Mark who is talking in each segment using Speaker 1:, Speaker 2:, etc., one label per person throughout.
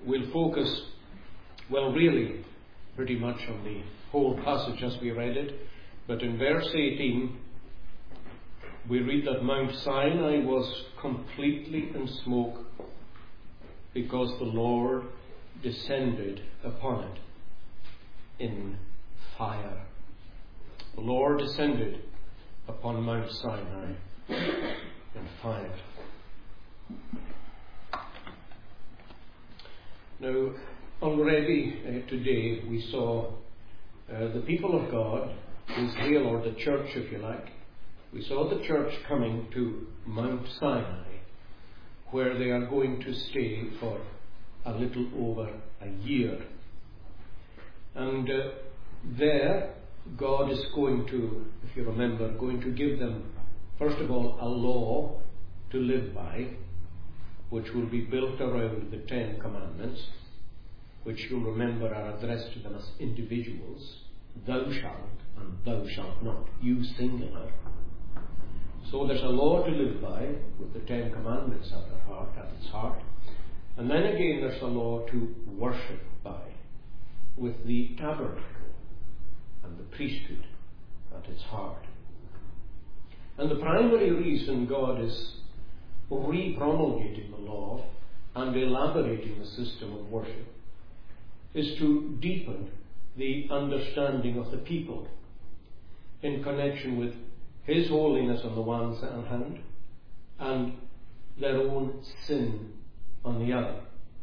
Speaker 1: we'll focus, well, really, pretty much on the whole passage as we read it. But in verse 18, we read that Mount Sinai was completely in smoke because the Lord descended upon it in fire. The Lord descended upon Mount Sinai in fire. Now, already today we saw the people of God, Israel, or the church if you like. We saw the church coming to Mount Sinai, where they are going to stay for a little over a year. And there God is going to, if you remember, going to give them, first of all, a law to live by, which will be built around the 10 Commandments, which you'll remember are addressed to them as individuals. Thou shalt and thou shalt not. You singular. So there's a law to live by with the 10 Commandments at its heart. And then again there's a law to worship by with the tabernacle and the priesthood at its heart. And the primary reason God is re-promulgating the law and elaborating the system of worship is to deepen the understanding of the people in connection with His holiness on the one hand and their own sin on the other.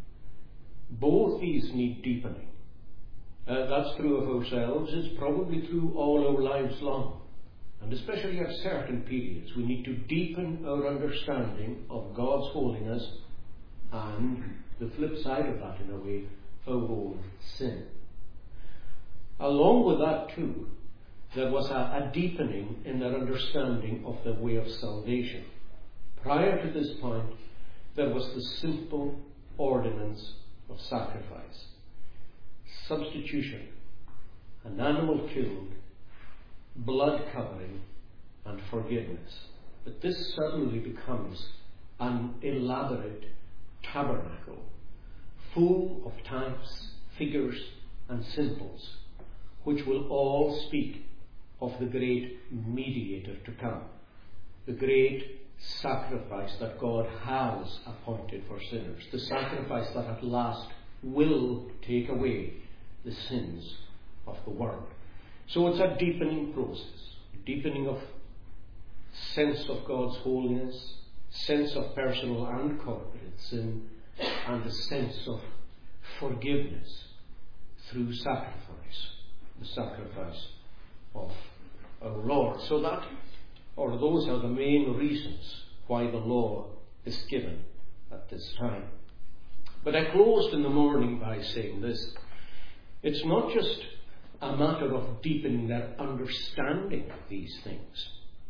Speaker 1: Both these need deepening. That's true of ourselves. It's probably true all our lives long. And especially at certain periods, we need to deepen our understanding of God's holiness and the flip side of that, in a way, our own sin. Along with that too, there was a deepening in their understanding of the way of salvation. Prior to this point, there was the simple ordinance of sacrifice. Substitution, an animal killed, blood covering, and forgiveness. But this suddenly becomes an elaborate tabernacle, full of types, figures, and symbols, which will all speak of the great mediator to come, the great sacrifice that God has appointed for sinners, the sacrifice that at last will take away the sins of the world. So it's a deepening process, a deepening of sense of God's holiness, sense of personal and corporate sin, and a sense of forgiveness through sacrifice, the sacrifice of our Lord. So that, or those are the main reasons why the law is given at this time. But I closed in the morning by saying this. It's not just a matter of deepening their understanding of these things.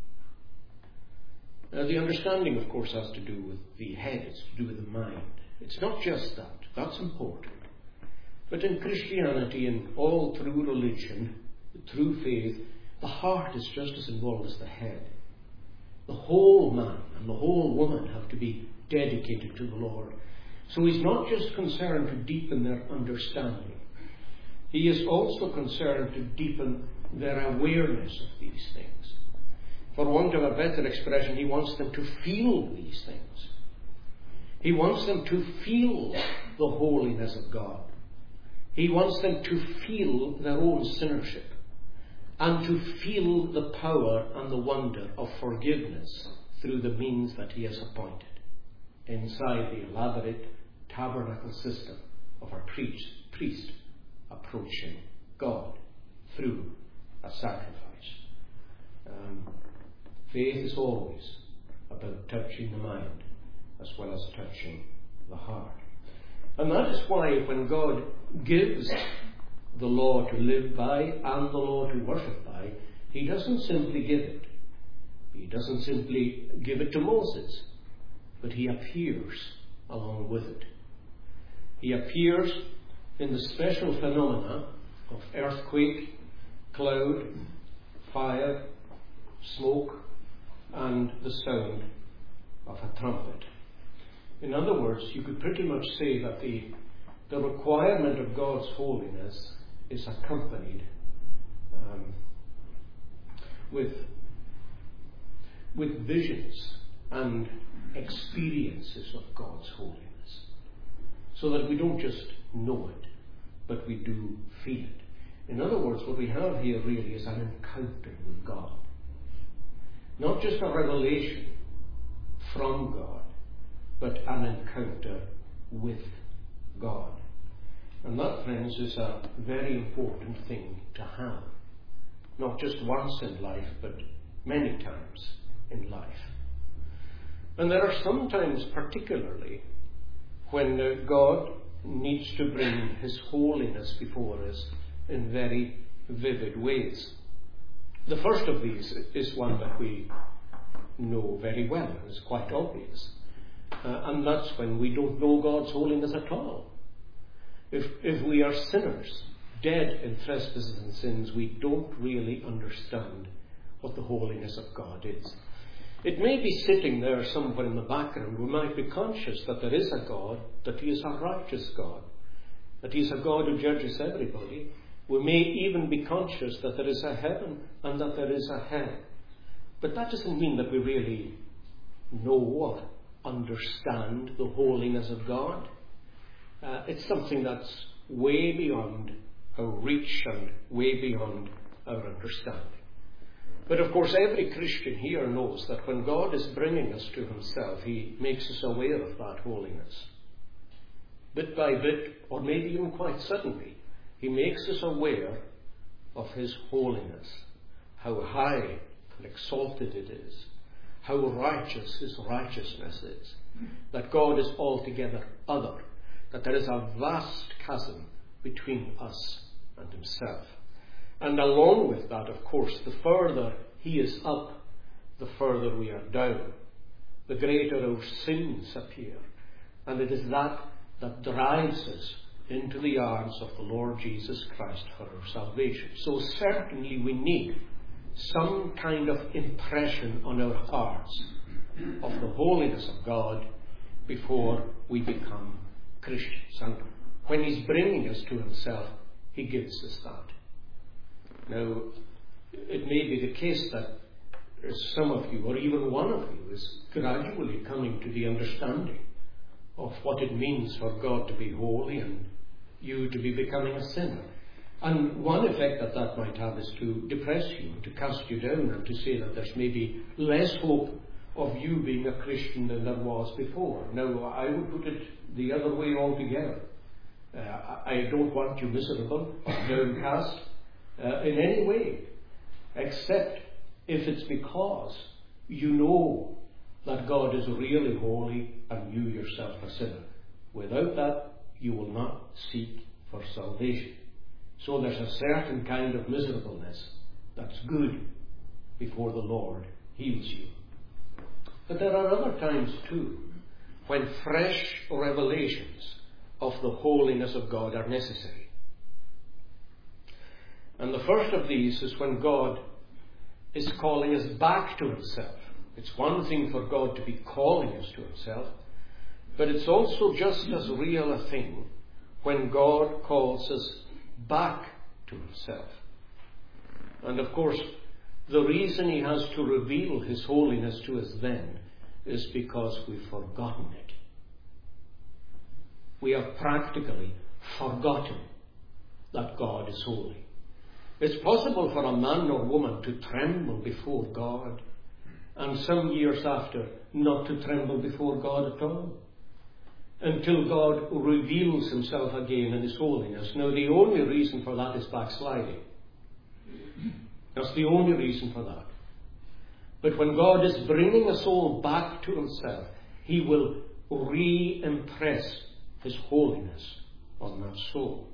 Speaker 1: Now, the understanding, of course, has to do with the head. It's to do with the mind. It's not just that. That's important. But in Christianity and all through religion, through faith, the heart is just as involved as the head. The whole man and the whole woman have to be dedicated to the Lord. So He's not just concerned to deepen their understanding. He is also concerned to deepen their awareness of these things. For want of a better expression, He wants them to feel these things. He wants them to feel the holiness of God. He wants them to feel their own sinnership and to feel the power and the wonder of forgiveness through the means that He has appointed inside the elaborate tabernacle system of our priest approaching God through a sacrifice. Faith is always about touching the mind as well as touching the heart. And that is why when God gives the law to live by and the law to worship by, He doesn't simply give it. He doesn't simply give it to Moses, but He appears along with it. He appears in the special phenomena of earthquake, cloud, fire, smoke, and the sound of a trumpet. In other words, you could pretty much say that the the requirement of God's holiness is accompanied with visions and experiences of God's holiness, so that we don't just know it, but we do feel it. In other words, what we have here really is an encounter with God. Not just a revelation from God, but an encounter with God. And that, friends, is a very important thing to have. Not just once in life, but many times in life. And there are some times, particularly, when God needs to bring His holiness before us in very vivid ways. The first of these is one that we know very well, and is quite obvious. And that's when we don't know God's holiness at all. If we are sinners, dead in trespasses and sins, we don't really understand what the holiness of God is. It may be sitting there somewhere in the background. We might be conscious that there is a God, that He is a righteous God, that He is a God who judges everybody. We may even be conscious that there is a heaven and that there is a hell. But that doesn't mean that we really know or understand the holiness of God. It's something that's way beyond our reach and way beyond our understanding. But of course, every Christian here knows that when God is bringing us to Himself, He makes us aware of that holiness. Bit by bit, or maybe even quite suddenly, He makes us aware of His holiness, how high and exalted it is, how righteous His righteousness is, that God is altogether other, that there is a vast chasm between us and Himself. And along with that, of course, the further He is up, the further we are down, the greater our sins appear. And it is that drives us into the arms of the Lord Jesus Christ for our salvation. So certainly we need some kind of impression on our hearts of the holiness of God before we become Christians. And when He's bringing us to Himself, He gives us that. Now, it may be the case that some of you, or even one of you, is gradually coming to the understanding of what it means for God to be holy and you to be becoming a sinner. And one effect that might have is to depress you, to cast you down, and to say that there's maybe less hope of you being a Christian than there was before. Now, I would put it the other way altogether. I don't want you miserable or downcast in any way, except if it's because you know that God is really holy and you yourself a sinner. Without that, you will not seek for salvation. So there's a certain kind of miserableness that's good before the Lord heals you. But there are other times too when fresh revelations of the holiness of God are necessary. And the first of these is when God is calling us back to Himself. It's one thing for God to be calling us to Himself, but it's also just as real a thing when God calls us back to Himself. And of course, the reason He has to reveal His holiness to us then is because we've forgotten it. We have practically forgotten that God is holy. It's possible for a man or woman to tremble before God, and some years after not to tremble before God at all, until God reveals Himself again in His holiness. Now, the only reason for that is backsliding. That's the only reason for that. But when God is bringing a soul back to Himself, He will re-impress His holiness on that soul.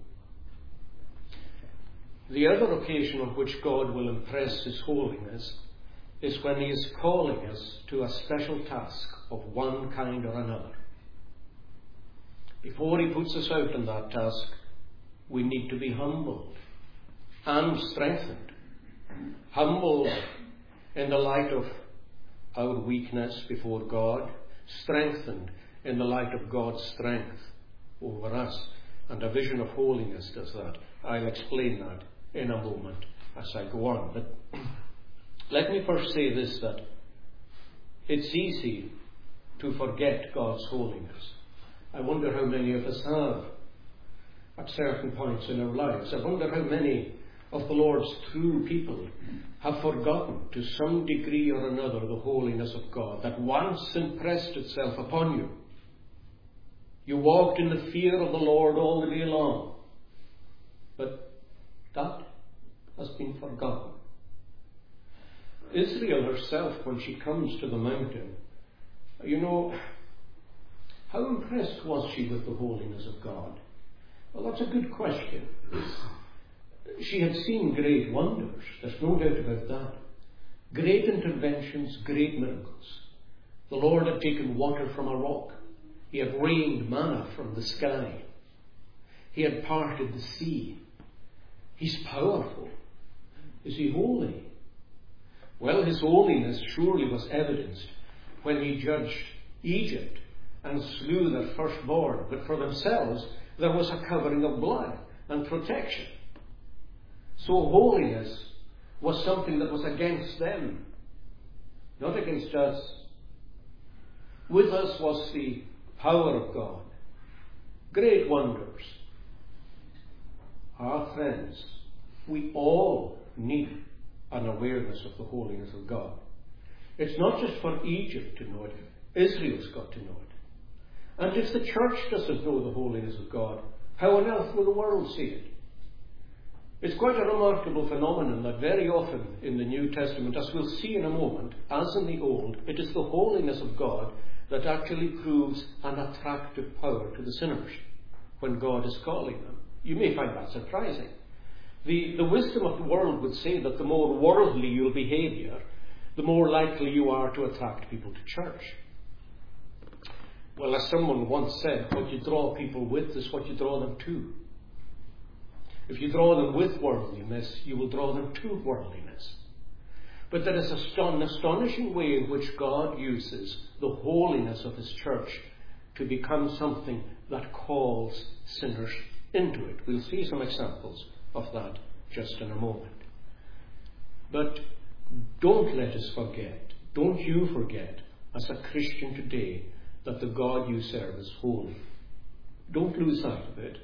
Speaker 1: The other occasion on which God will impress His holiness is when He is calling us to a special task of one kind or another. Before He puts us out on that task, we need to be humbled and strengthened. Humbled in the light of our weakness before God, strengthened in the light of God's strength over us. And a vision of holiness does that. I'll explain that in a moment as I go on. But let me first say this, that it's easy to forget God's holiness. I wonder how many of us have at certain points in our lives. I wonder how many of the Lord's true people have forgotten to some degree or another the holiness of God that once impressed itself upon you. You walked in the fear of the Lord all the day long. But that has been forgotten. Israel herself, when she comes to the mountain, how impressed was she with the holiness of God? Well, that's a good question. She had seen great wonders. There's no doubt about that. Great interventions, great miracles. The Lord had taken water from a rock. He had rained manna from the sky. He had parted the sea. He's powerful. Is he holy? Well, his holiness surely was evidenced when he judged Egypt and slew their firstborn. But for themselves, there was a covering of blood and protection. So holiness was something that was against them, not against us. With us was the power of God. Great wonders. Our friends, we all need an awareness of the holiness of God. It's not just for Egypt to know it. Israel's got to know it. And if the church doesn't know the holiness of God, how on earth will the world see it? It's quite a remarkable phenomenon that very often in the New Testament, as we'll see in a moment, as in the Old, it is the holiness of God that actually proves an attractive power to the sinners when God is calling them. You may find that surprising. The wisdom of the world would say that the more worldly your behaviour, the more likely you are to attract people to church. Well, as someone once said, what you draw people with is what you draw them to. If you draw them with worldliness, you will draw them to worldliness. But there is an astonishing way in which God uses the holiness of his church to become something that calls sinners into it. We'll see some examples of that just in a moment. But don't let us forget, don't you forget, as a Christian today, that the God you serve is holy. Don't lose sight of it.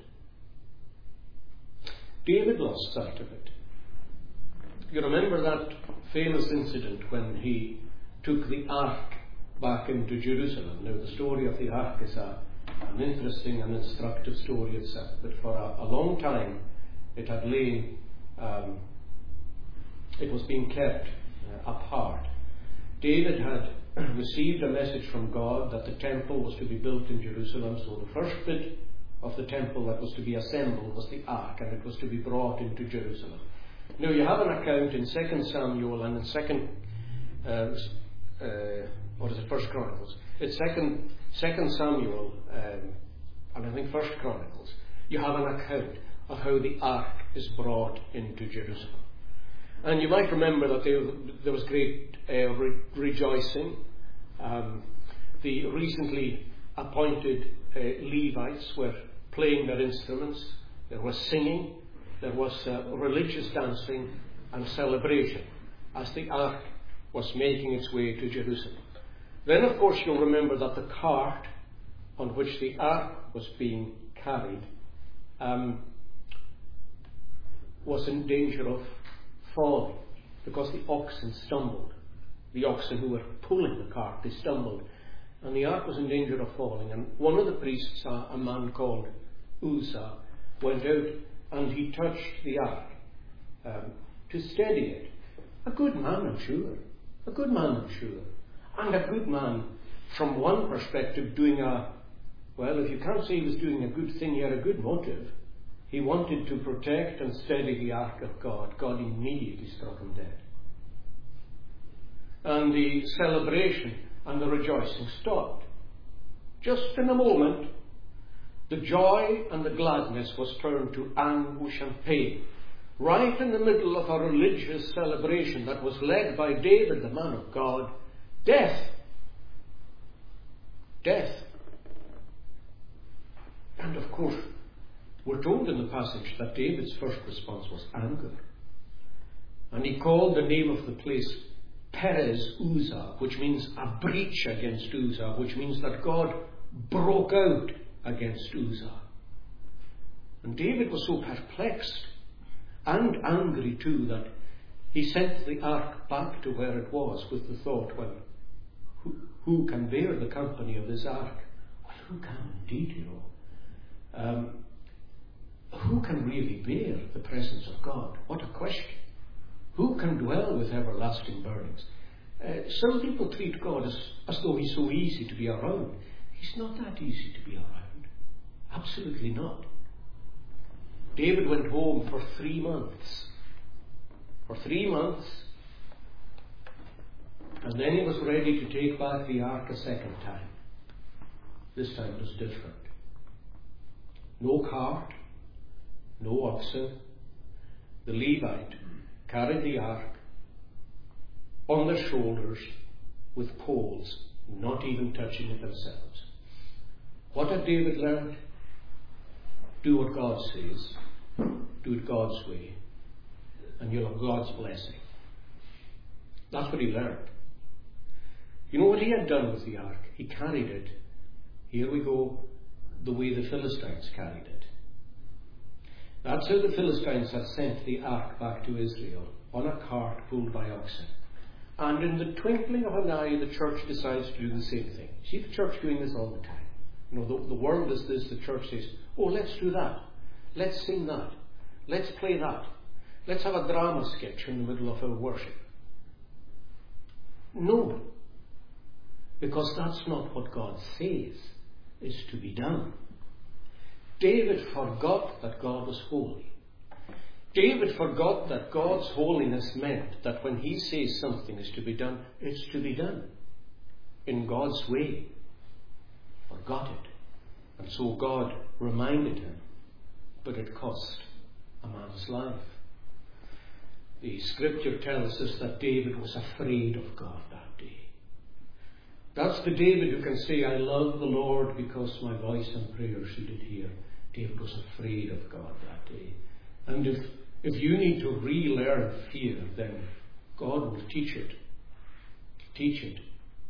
Speaker 1: David lost sight of it. You remember that famous incident when he took the ark back into Jerusalem. Now, the story of the ark is an interesting and instructive story itself, but for a long time it had lain, it was being kept apart. David had received a message from God that the temple was to be built in Jerusalem, so the first bit of the temple that was to be assembled was the ark, and it was to be brought into Jerusalem. Now, you have an account in 2 Samuel and in 1 Chronicles. It's 2 Samuel and I think 1 Chronicles. You have an account of how the ark is brought into Jerusalem. And you might remember that there was great rejoicing. The recently appointed Levites were playing their instruments. There was singing. There was religious dancing and celebration as the ark was making its way to Jerusalem. Then, of course, you'll remember that the cart on which the ark was being carried was in danger of falling because the oxen stumbled. The oxen who were pulling the cart, they stumbled, and the ark was in danger of falling. And one of the priests, a man called Uzzah, went out and he touched the ark to steady it. A good man, I'm sure. A good man, I'm sure. And a good man, from one perspective, doing well, if you can't say he was doing a good thing, he had a good motive. He wanted to protect and steady the ark of God. God immediately struck him dead. And the celebration and the rejoicing stopped. Just in a moment, the joy and the gladness was turned to anguish and pain. Right in the middle of a religious celebration that was led by David, the man of God, death. Death. And of course, We're told in the passage that David's first response was anger. And he called the name of the place Perez Uzzah, which means a breach against Uzzah, which means that God broke out against Uzzah. And David was so perplexed and angry too that he sent the ark back to where it was with the thought, well, who can bear the company of this ark? Well, who can indeed, you know? Who can really bear the presence of God? What a question. Who can dwell with everlasting burnings? Some people treat God as though he's so easy to be around. He's not that easy to be around. Absolutely not. David went home for 3 months. For 3 months. And then he was ready to take back the ark a second time. This time it was different. No cart, no oxen. The Levite carried the ark on their shoulders with poles, not even touching it themselves. What had David learned? Do what God says. Do it God's way. And you'll have God's blessing. That's what he learned. You know what he had done with the ark? He carried it, here we go, the way the Philistines carried it. That's how the Philistines had sent the ark back to Israel, on a cart pulled by oxen. And in the twinkling of an eye, the church decides to do the same thing. See the church doing this all the time. You know, the world is this, the church says, oh, let's do that. Let's sing that. Let's play that. Let's have a drama sketch in the middle of our worship. No. Because that's not what God says is to be done. David forgot that God was holy. David forgot that God's holiness meant that when he says something is to be done, it's to be done in God's way. Forgot it. And so God reminded him, but it cost a man's life. The scripture tells us that David was afraid of God that day. That's the David who can say, I love the Lord because my voice and prayers he did hear. David was afraid of God that day. And if you need to relearn fear, then God will teach it. Teach it.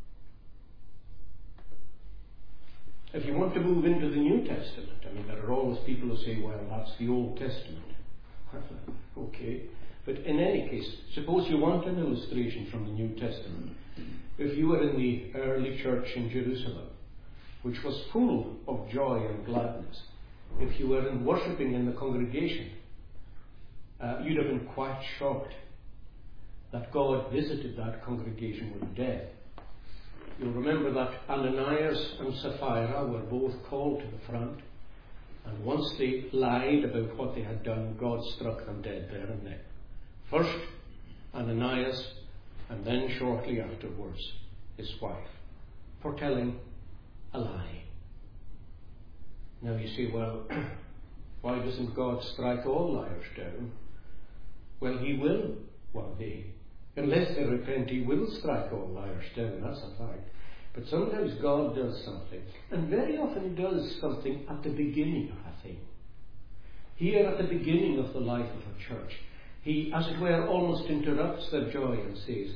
Speaker 1: If you want to move into the New Testament, I mean, there are always people who say, well, that's the Old Testament. Okay. But in any case, suppose you want an illustration from the New Testament. If you were in the early church in Jerusalem, which was full of joy and gladness, if you were worshipping in the congregation, you'd have been quite shocked that God visited that congregation with death. You'll remember that Ananias and Sapphira were both called to the front, and once they lied about what they had done, God struck them dead there and then. First Ananias, and then shortly afterwards his wife, for telling a lie. Now you say, well, why doesn't God strike all liars down? Well, he will one day. Unless they repent, he will strike all liars down, that's a fact. But sometimes God does something, and very often he does something at the beginning of a thing. Here at the beginning of the life of a church, he, as it were, almost interrupts their joy and says,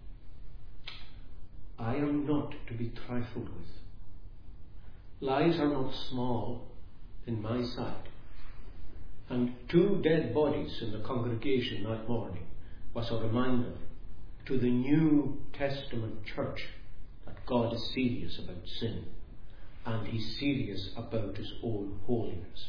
Speaker 1: I am not to be trifled with. Lies are not small in my sight. And 2 dead bodies in the congregation that morning was a reminder to the New Testament church that God is serious about sin and he's serious about his own holiness.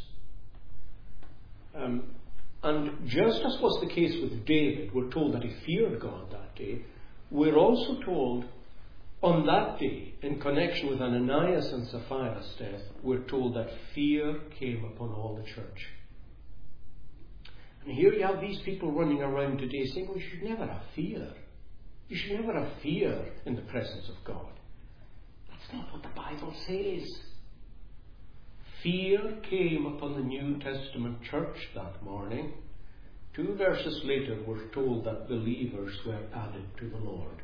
Speaker 1: And just as was the case with David, we're told that he feared God that day. We're also told on that day, in connection with Ananias and Sapphira's death, we're told that fear came upon all the church. And here you have these people running around today saying, well, you should never have fear. You should never have fear in the presence of God. That's not what the Bible says. Fear came upon the New Testament church that morning. 2 verses later, we're told that believers were added to the Lord.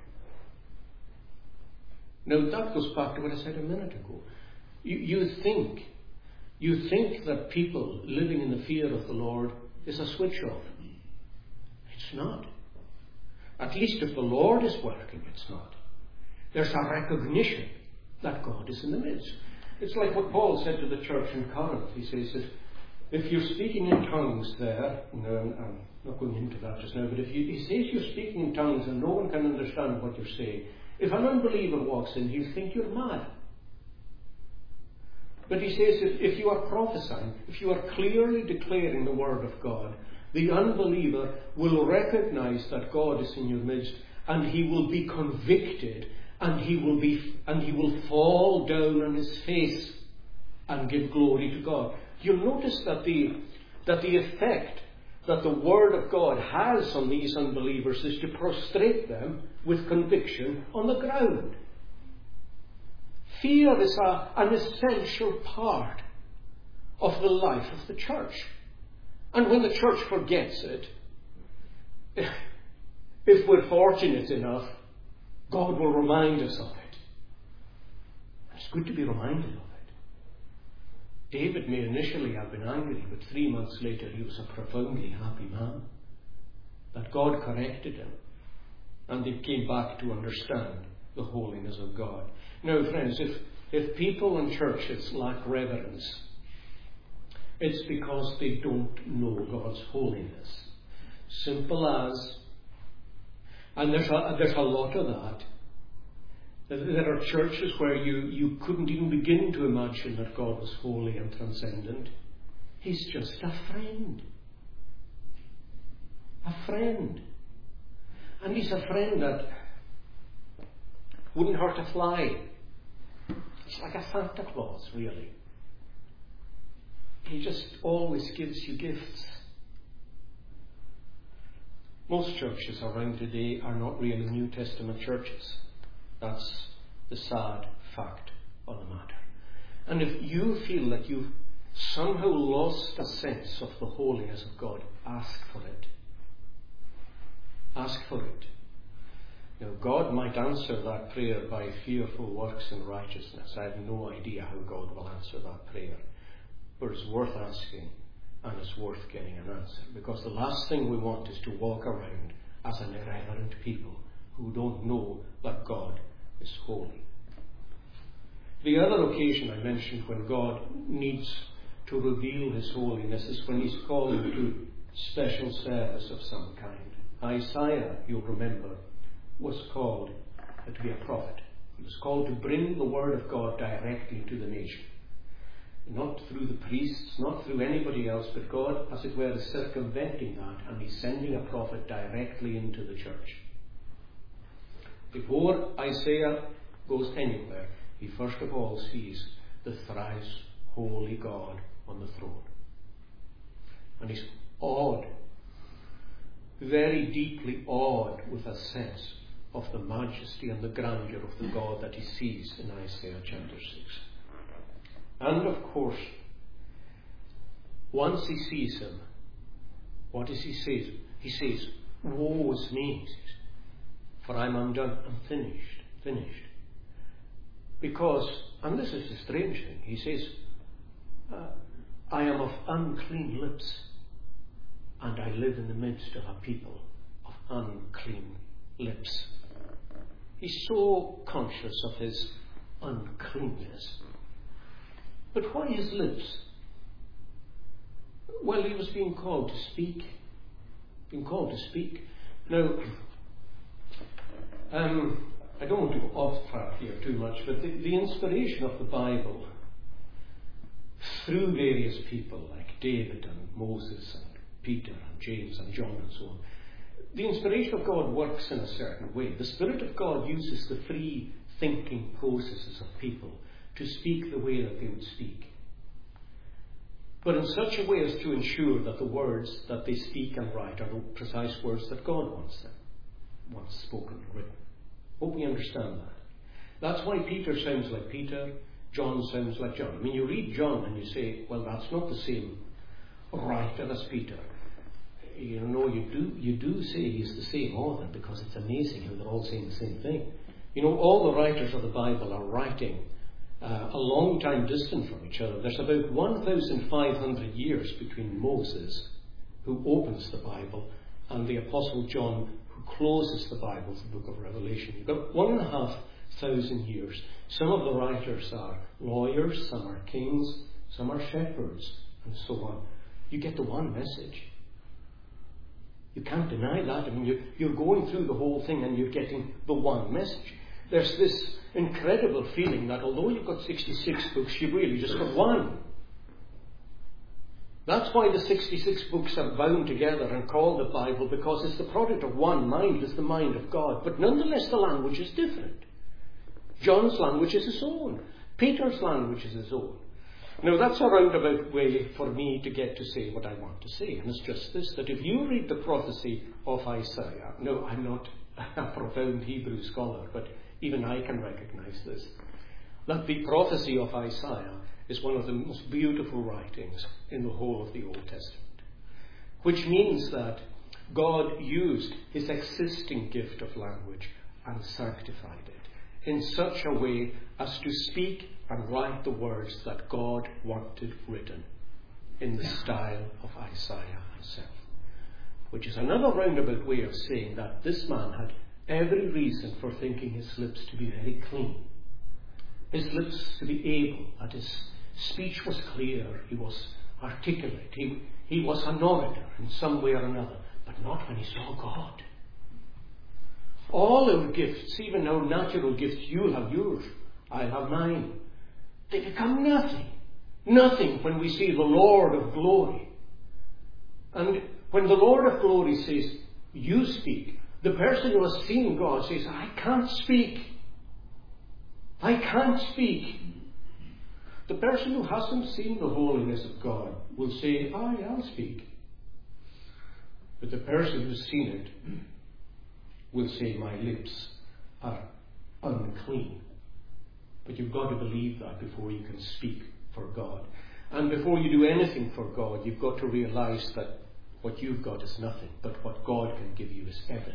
Speaker 1: Now that goes back to what I said a minute ago. You you think that people living in the fear of the Lord is a switch off. It's not. At least if the Lord is working, it's not. There's a recognition that God is in the midst. It's like what Paul said to the church in Corinth. He says that if you're speaking in tongues there, I'm not going into that just now, but he says you're speaking in tongues and no one can understand what you're saying, if an unbeliever walks in, he'll think you're mad. But he says if you are prophesying, if you are clearly declaring the word of God, the unbeliever will recognize that God is in your midst, and he will be convicted, and he will fall down on his face and give glory to God. You'll notice that the effect that the word of God has on these unbelievers is to prostrate them with conviction on the ground. Fear is an essential part of the life of the church. And when the church forgets it, if we're fortunate enough, God will remind us of it. It's good to be reminded of it. David may initially have been angry, but 3 months later he was a profoundly happy man. That God corrected him, and they came back to understand the holiness of God. Now, friends, if people and churches lack reverence, it's because they don't know God's holiness. Simple as. And there's a lot of that. There are churches where you couldn't even begin to imagine that God was holy and transcendent. He's just a friend. A friend. And he's a friend that wouldn't hurt a fly. It's like a Santa Claus, really. He just always gives you gifts. Most churches around today are not really New Testament churches. That's the sad fact of the matter. And if you feel that you've somehow lost a sense of the holiness of God, ask for it. Ask for it. Now, God might answer that prayer by fearful works in righteousness. I have no idea how God will answer that prayer. But it's worth asking, and it's worth getting an answer. Because the last thing we want is to walk around as an irreverent people who don't know that God is holy. The other occasion I mentioned when God needs to reveal his holiness is when he's called to special service of some kind. Isaiah, you'll remember, was called to be a prophet. He was called to bring the word of God directly to the nation. Not through the priests, not through anybody else, but God, as it were, is circumventing that, and he's sending a prophet directly into the church. Before Isaiah goes anywhere, he first of all sees the thrice holy God on the throne. And he's awed, very deeply awed, with a sense of the majesty and the grandeur of the God that he sees in Isaiah chapter 6. And of course, once he sees him, what does he say? He says, "Woe is me, for I'm undone, I'm finished. Because, and this is the strange thing, he says, I am of unclean lips, and I live in the midst of a people of unclean lips." He's so conscious of his uncleanness. But why his lips? Well, he was being called to speak. Now, I don't want to go off track here too much, but the inspiration of the Bible through various people like David and Moses and Peter and James and John and so on, the inspiration of God works in a certain way. The Spirit of God uses the free thinking processes of people to speak the way that they would speak, but in such a way as to ensure that the words that they speak and write are the precise words that God wants spoken and written. Hope we understand that. That's why Peter sounds like Peter, John sounds like John. I mean, you read John and you say, well, that's not the same writer as Peter. You know, you do say he's the same author, because it's amazing how they're all saying the same thing. You know, all the writers of the Bible are writing a long time distant from each other. There's about 1,500 years between Moses, who opens the Bible, and the Apostle John, who closes the Bible, the book of Revelation. You've got 1,500 years. Some of the writers are lawyers, some are kings, some are shepherds, and so on. You get the one message. You can't deny that. I mean, you're going through the whole thing and you're getting the one message. There's this incredible feeling that although you've got 66 books, you've really just got one. That's why the 66 books are bound together and called the Bible, because it's the product of one mind, it's the mind of God. But nonetheless, the language is different. John's language is his own. Peter's language is his own. Now, that's a roundabout way for me to get to say what I want to say. And it's just this, that if you read the prophecy of Isaiah, no, I'm not a profound Hebrew scholar, but even I can recognize this, that the prophecy of Isaiah is one of the most beautiful writings in the whole of the Old Testament. Which means that God used his existing gift of language and sanctified it in such a way as to speak and write the words that God wanted written in the style of Isaiah himself. Which is another roundabout way of saying that this man had every reason for thinking his lips to be very clean. His lips to be able, that his speech was clear, he was articulate, he was an orator in some way or another, but not when he saw God. All our gifts, even our natural gifts, you'll have yours, I'll have mine, they become nothing. Nothing when we see the Lord of glory. And when the Lord of glory says, you speak, the person who has seen God says, I can't speak. I can't speak. The person who hasn't seen the holiness of God will say, I'll speak. But the person who's seen it will say, my lips are unclean. But you've got to believe that before you can speak for God. And before you do anything for God, you've got to realize that what you've got is nothing, but what God can give you is everything.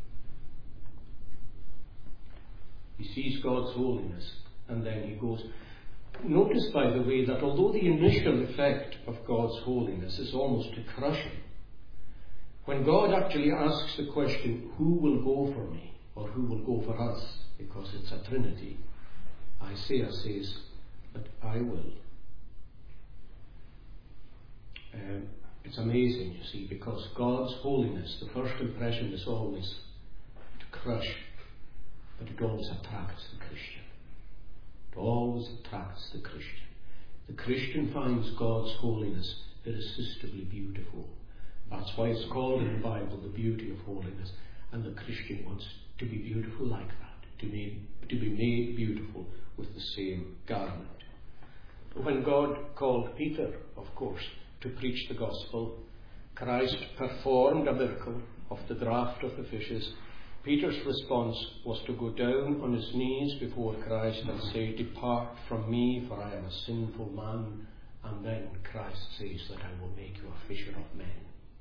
Speaker 1: He sees God's holiness, and then he goes. Notice, by the way, that although the initial effect of God's holiness is almost to crush him, when God actually asks the question, who will go for me, or who will go for us, because it's a Trinity, Isaiah says that I will. It's amazing, you see, because God's holiness, the first impression is always to crush, but it always attracts the Christian. It always attracts the Christian. The Christian finds God's holiness irresistibly beautiful. That's why it's called in the Bible the beauty of holiness. And the Christian wants to be beautiful like that, to be made beautiful with the same garment. When God called Peter, of course, to preach the gospel, Christ performed a miracle of the draught of the fishes. Peter's response was to go down on his knees before Christ and say, depart from me, for I am a sinful man. And then Christ says that I will make you a fisher of men.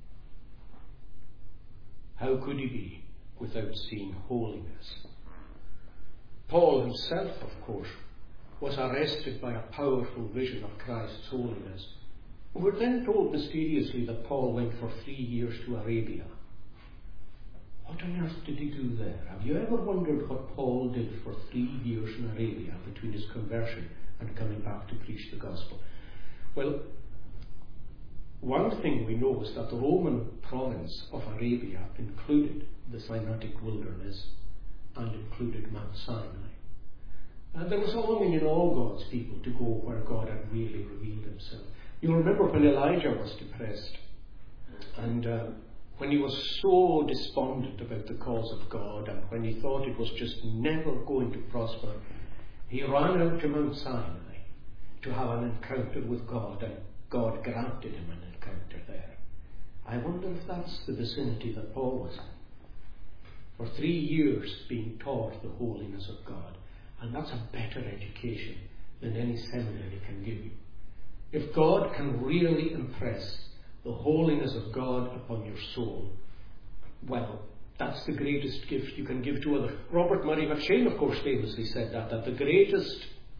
Speaker 1: How could he be without seeing holiness? Paul himself, of course, was arrested by a powerful vision of Christ's holiness. We're then told mysteriously that Paul went for 3 years to Arabia. What on earth did he do there? Have you ever wondered what Paul did for 3 years in Arabia between his conversion and coming back to preach the gospel? Well, one thing we know is that the Roman province of Arabia included the Sinaitic wilderness and included Mount Sinai. And there was a longing in all God's people to go where God had really revealed himself. You'll remember when Elijah was depressed and when he was so despondent about the cause of God and when he thought it was just never going to prosper, he ran out to Mount Sinai to have an encounter with God, and God granted him an encounter there. I wonder if that's the vicinity that Paul was in. For 3 years being taught the holiness of God. And that's a better education than any seminary can give you. If God can really impress the holiness of God upon your soul, well, that's the greatest gift you can give to others. Robert Murray McCheyne, of course, famously said that the greatest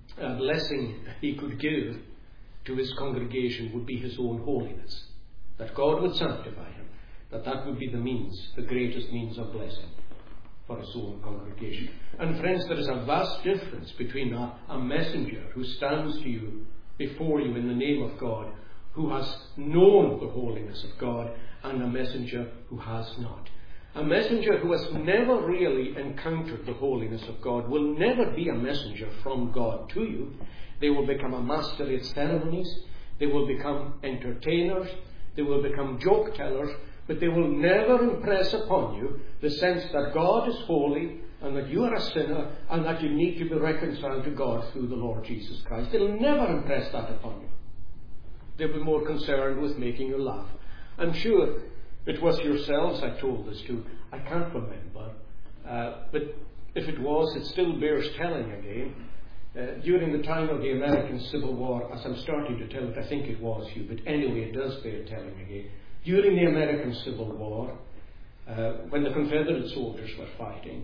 Speaker 1: blessing he could give to his congregation would be his own holiness. That God would sanctify him. That would be the means, the greatest means of blessing for his own congregation. And friends, there is a vast difference between a messenger who stands to you, before you in the name of God, who has known the holiness of God, and a messenger who has not. A messenger who has never really encountered the holiness of God will never be a messenger from God to you. They will become a master at ceremonies. They will become entertainers. They will become joke tellers. But they will never impress upon you the sense that God is holy and that you are a sinner and that you need to be reconciled to God through the Lord Jesus Christ. They'll never impress that upon you. They'll be more concerned with making you laugh. I'm sure it was yourselves I told this to. I can't remember. But if it was, it still bears telling again. During the time of the American Civil War, as I'm starting to tell it, I think it was you, but anyway, it does bear telling again. During the American Civil War, when the Confederate soldiers were fighting,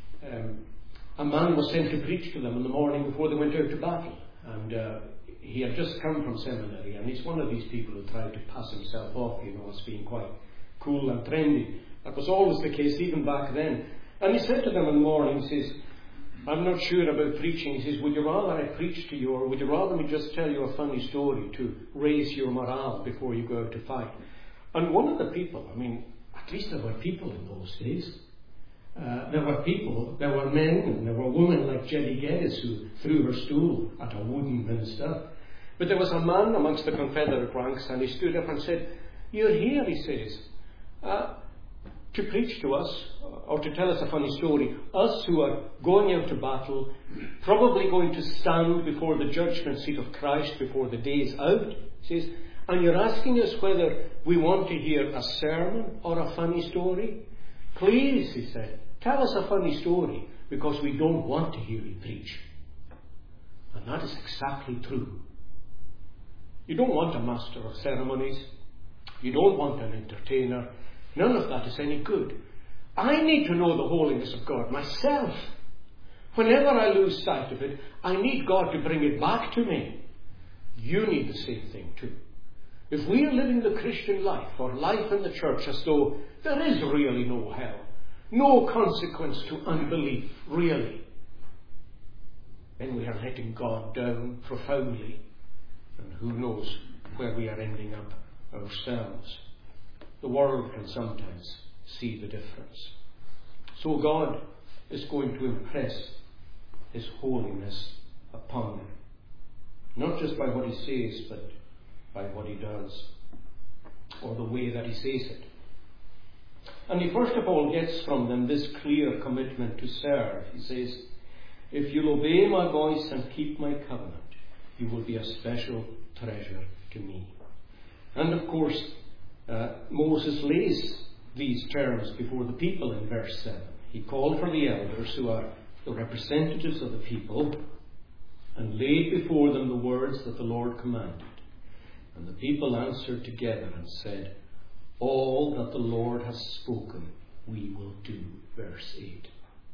Speaker 1: a man was sent to preach to them in the morning before they went out to battle. And he had just come from seminary, and he's one of these people who tried to pass himself off, as being quite cool and trendy. That was always the case, even back then. And he said to them in the morning, he says, I'm not sure about preaching. He says, would you rather I preach to you, or would you rather me just tell you a funny story to raise your morale before you go out to fight? And one of the people, at least there were people in those days. There were men and there were women like Jenny Geddes who threw her stool at a wooden minister. But there was a man amongst the Confederate ranks, and he stood up and said, you're here, he says, to preach to us, or to tell us a funny story, us who are going out to battle, probably going to stand before the judgment seat of Christ before the day is out, he says, and you're asking us whether we want to hear a sermon or a funny story? Please, he said, tell us a funny story, because we don't want to hear you preach. And that is exactly true. You don't want a master of ceremonies. You don't want an entertainer. None of that is any good. I need to know the holiness of God myself. Whenever I lose sight of it, I need God to bring it back to me. You need the same thing too. If we are living the Christian life, or life in the church, as though there is really no hell, no consequence to unbelief, really, then we are letting God down profoundly. And who knows where we are ending up ourselves. The world can sometimes see the difference. So God is going to impress His holiness upon them. Not just by what He says, but by what He does, or the way that He says it. And He first of all gets from them this clear commitment to serve. He says, if you'll obey my voice and keep my covenant, you will be a special treasure to me. And of course, Moses lays these terms before the people in verse 7. He called for the elders, who are the representatives of the people, and laid before them the words that the Lord commanded. And the people answered together and said, all that the Lord has spoken we will do. Verse 8.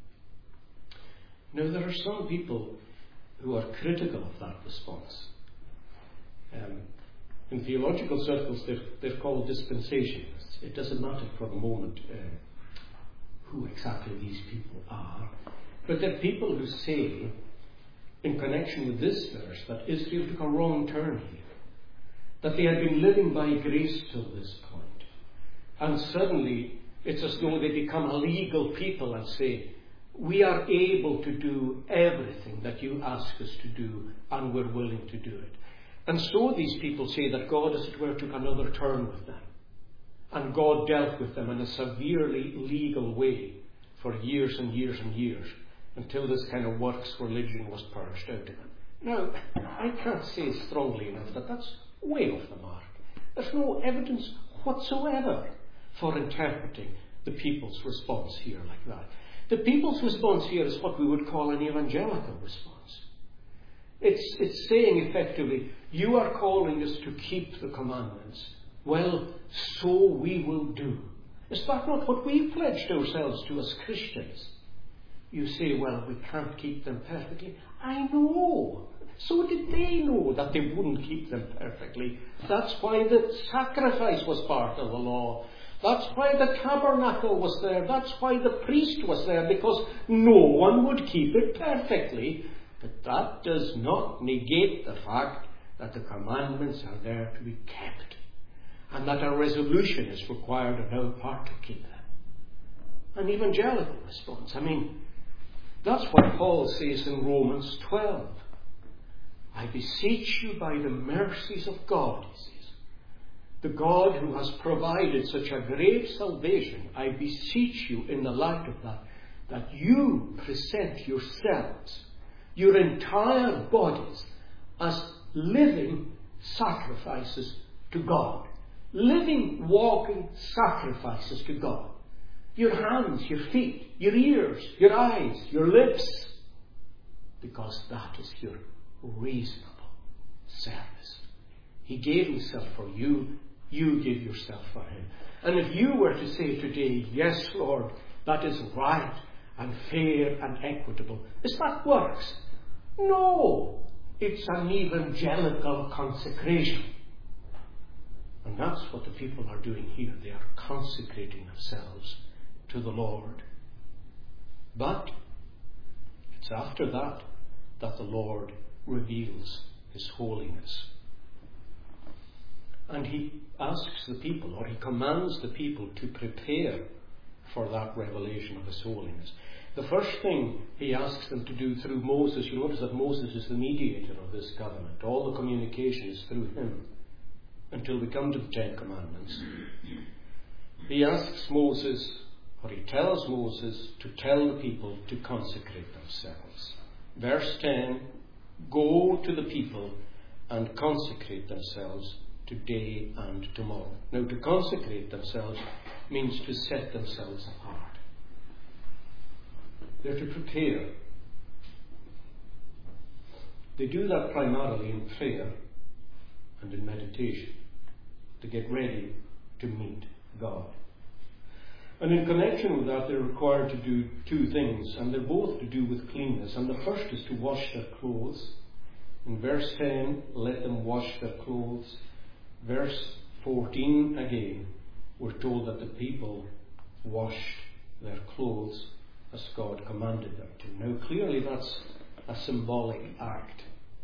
Speaker 1: Now there are some people who are critical of that response. In theological circles they're called dispensationalists. It doesn't matter for the moment who exactly these people are. But they're people who say, in connection with this verse, that Israel took a wrong turn here. That they had been living by grace till this point. And suddenly it's as though they become a legal people and say, we are able to do everything that you ask us to do, and we're willing to do it. And so these people say that God, as it were, took another turn with them. And God dealt with them in a severely legal way for years and years and years, until this kind of works religion was purged out of them. Now, I can't say strongly enough that that's way off the mark. There's no evidence whatsoever for interpreting the people's response here like that. The people's response here is what we would call an evangelical response. It's saying effectively, you are calling us to keep the commandments. Well, so we will do. Is that not what we pledged ourselves to as Christians? You say, well, we can't keep them perfectly. I know. So did they know that they wouldn't keep them perfectly. That's why the sacrifice was part of the law. That's why the tabernacle was there. That's why the priest was there, because no one would keep it perfectly. But that does not negate the fact that the commandments are there to be kept, and that a resolution is required on our part to keep them. An evangelical response. That's what Paul says in Romans 12. I beseech you by the mercies of God, he says, the God who has provided such a great salvation, I beseech you in the light of that you present yourselves, your entire bodies, as living sacrifices to God. Living, walking sacrifices to God. Your hands, your feet, your ears, your eyes, your lips, because that is your reasonable service. He gave himself for you. You give yourself for him. And if you were to say today, yes, Lord, that is right and fair and equitable, is that works? No. It's an evangelical consecration. And that's what the people are doing here. They are consecrating themselves to the Lord. But it's after that the Lord reveals his holiness. And he asks the people, or he commands the people, to prepare for that revelation of his holiness. The first thing he asks them to do through Moses, you notice that Moses is the mediator of this covenant. All the communication is through him until we come to the Ten Commandments. He asks Moses, or he tells Moses, to tell the people to consecrate themselves. Verse 10, go to the people and consecrate themselves today and tomorrow. Now, to consecrate themselves means to set themselves apart. They're to prepare. They do that primarily in prayer and in meditation, to get ready to meet God. And in connection with that, they're required to do two things, and they're both to do with cleanness. And the first is to wash their clothes. In verse 10, let them wash their clothes. Verse 14 again, we're told that the people washed their clothes as God commanded them to. Now clearly that's a symbolic act.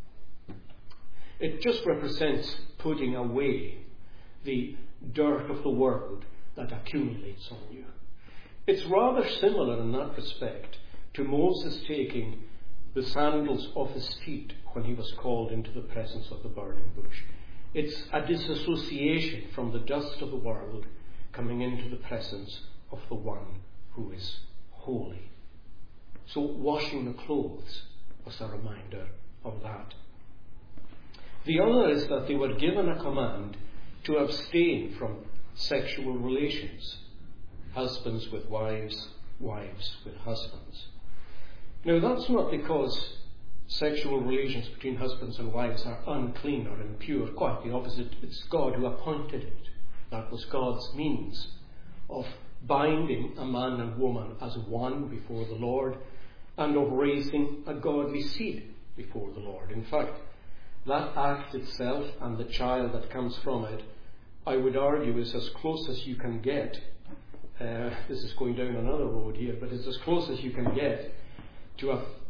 Speaker 1: It just represents putting away the dirt of the world that accumulates on you. It's rather similar in that respect to Moses taking the sandals off his feet when he was called into the presence of the burning bush. It's a disassociation from the dust of the world coming into the presence of the one who is holy. So washing the clothes was a reminder of that. The other is that they were given a command to abstain from sexual relations. Husbands with wives, wives with husbands. Now that's not because sexual relations between husbands and wives are unclean or impure. Quite the opposite. It's God who appointed it. That was God's means of binding a man and woman as one before the Lord, and of raising a godly seed before the Lord. In fact, that act itself and the child that comes from it, I would argue, is as close as you can get. This is going down another road here, but it's as close as you can get to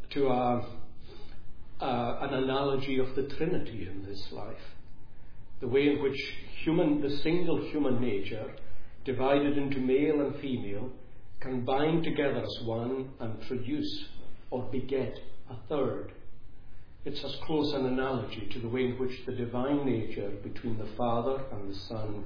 Speaker 1: an analogy of the Trinity in this life. The way in which the single human nature, divided into male and female, can bind together as one and produce or beget a third. It's as close an analogy to the way in which the divine nature between the Father and the Son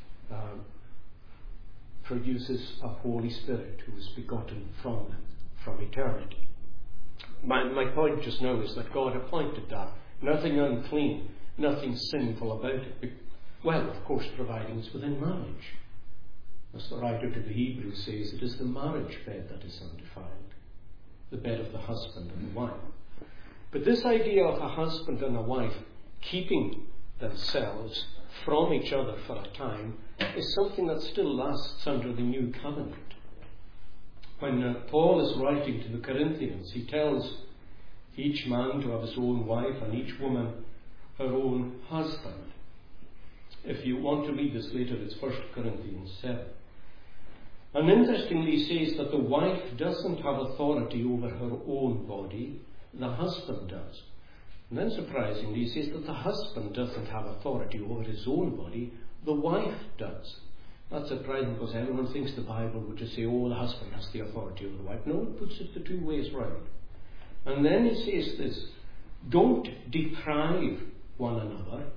Speaker 1: produces a Holy Spirit who is begotten from them, from eternity. My point just now is that God appointed that. Nothing unclean, nothing sinful about it. Well, of course, providing it's within marriage. As the writer to the Hebrews says, it is the marriage bed that is undefiled, the bed of the husband and the wife. But this idea of a husband and a wife keeping themselves from each other for a time is something that still lasts under the new covenant. When Paul is writing to the Corinthians, he tells Each man to have his own wife and each woman her own husband. If you want to read this later, it's 1 Corinthians 7. And interestingly, he says that the wife doesn't have authority over her own body, the husband does. And then surprisingly, he says that the husband doesn't have authority over his own body, the wife does. That's surprising because everyone thinks the Bible would just say, oh, the husband has the authority over the wife. No, it puts it the two ways round. And then he says this, don't deprive one another.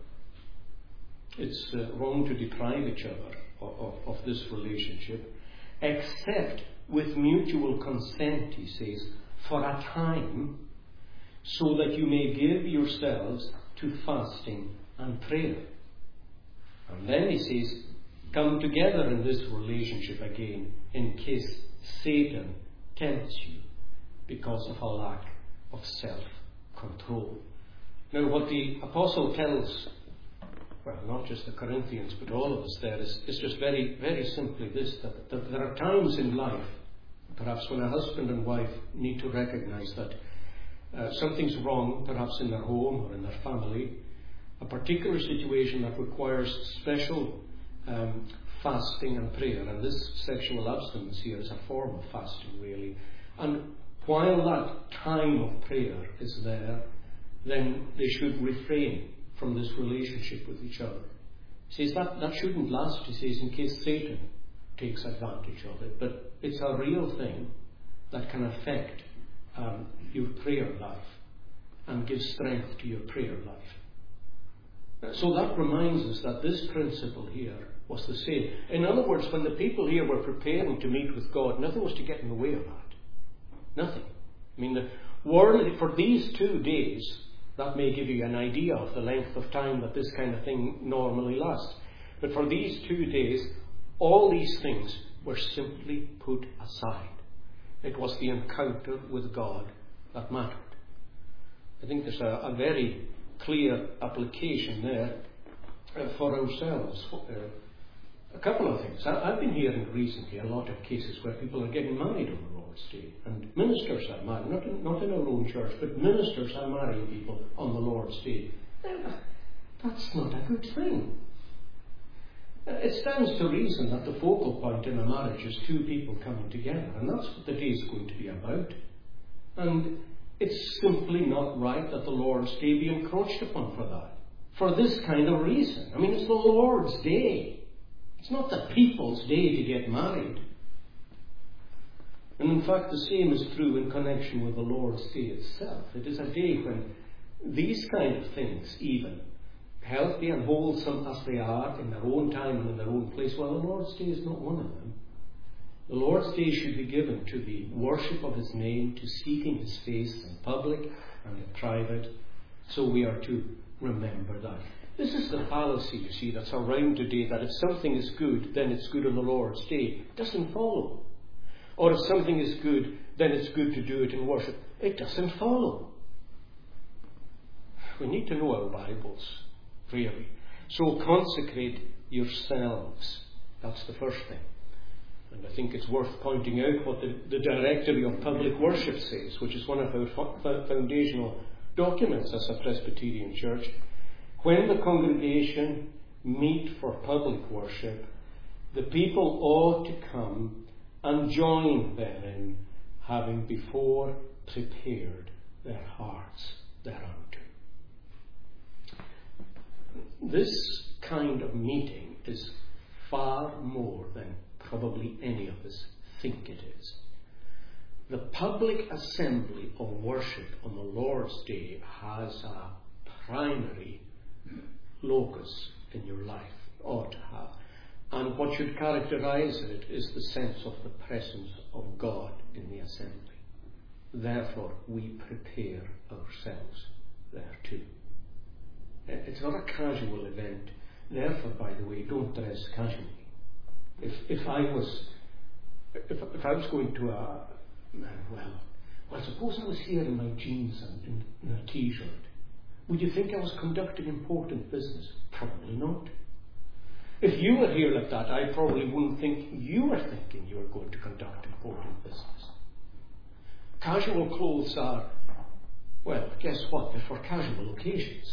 Speaker 1: It's wrong to deprive each other of this relationship, except with mutual consent, he says, for a time, so that you may give yourselves to fasting and prayer. And then he says, come together in this relationship again in case Satan tempts you because of a lack of self-control. Now what the apostle tells, well, not just the Corinthians, but all of us there, is just very, very simply this, that there are times in life, perhaps when a husband and wife need to recognize that something's wrong, perhaps in their home or in their family, a particular situation that requires special fasting and prayer, and this sexual abstinence here is a form of fasting, really. And while that time of prayer is there, then they should refrain from this relationship with each other. He says that shouldn't last, he says, in case Satan takes advantage of it. But it's a real thing that can affect your prayer life and give strength to your prayer life. So that reminds us that this principle here was the same. In other words, when the people here were preparing to meet with God, nothing was to get in the way of that. Nothing. I mean, the world, for these 2 days, that may give you an idea of the length of time that this kind of thing normally lasts. But for these 2 days, all these things were simply put aside. It was the encounter with God that mattered. I think there's a very clear application there for ourselves. A couple of things. I've been hearing recently a lot of cases where people are getting married on the Lord's Day, and ministers are married, not in our own church, but ministers are marrying people on the Lord's Day. That's not a good thing. It stands to reason that the focal point in a marriage is 2 people coming together, and that's what the day is going to be about. And it's simply not right that the Lord's Day be encroached upon for that, for this kind of reason. I mean, it's the Lord's Day. It's not the people's day to get married. And in fact, the same is true in connection with the Lord's Day itself. It is a day when these kind of things, even healthy and wholesome as they are in their own time and in their own place, well, the Lord's Day is not one of them. The Lord's Day should be given to the worship of His name, to seeking His face in public and in private. So we are to remember that. This is the fallacy, you see, that's around today, that if something is good, then it's good on the Lord's Day. It doesn't follow. Or if something is good, then it's good to do it in worship. It doesn't follow. We need to know our Bibles, really. So consecrate yourselves. That's the first thing. And I think it's worth pointing out what the Directory of Public Worship says, which is one of our foundational documents as a Presbyterian church. When the congregation meet for public worship, the people ought to come and join therein, having before prepared their hearts thereunto. This kind of meeting is far more than probably any of us think it is. The public assembly of worship on the Lord's Day has a primary locus in your life, ought to have. And what should characterize it is the sense of the presence of God in the assembly. Therefore, we prepare ourselves thereto. It's not a casual event. Therefore, by the way, don't dress casually. If I was going to suppose I was here in my jeans and in a t-shirt, would you think I was conducting important business? Probably not. If you were here like that, I probably wouldn't think you were thinking you were going to conduct important business. Casual clothes are, Well, guess what? They're for casual occasions.